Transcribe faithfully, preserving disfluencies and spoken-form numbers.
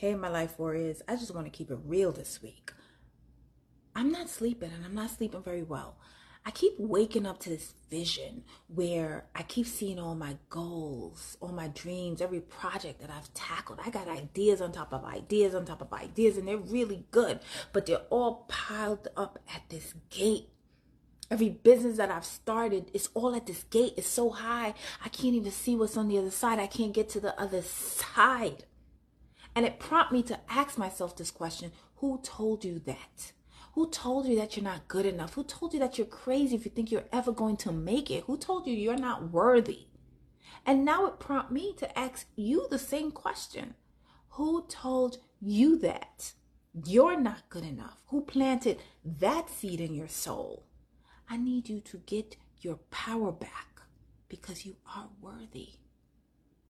Hey, my life warriors, I just want to keep it real this week. I'm not sleeping, and I'm not sleeping very well. I keep waking up to this vision where I keep seeing all my goals, all my dreams, every project that I've tackled. I got ideas on top of ideas on top of ideas, and they're really good, but they're all piled up at this gate. Every business that I've started is all at this gate. It's so high, I can't even see what's on the other side. I can't get to the other side. And it prompted me to ask myself this question: who told you that? Who told you that you're not good enough? Who told you that you're crazy if you think you're ever going to make it? Who told you you're not worthy? And now it prompted me to ask you the same question. Who told you that you're not good enough? Who planted that seed in your soul? I need you to get your power back because you are worthy.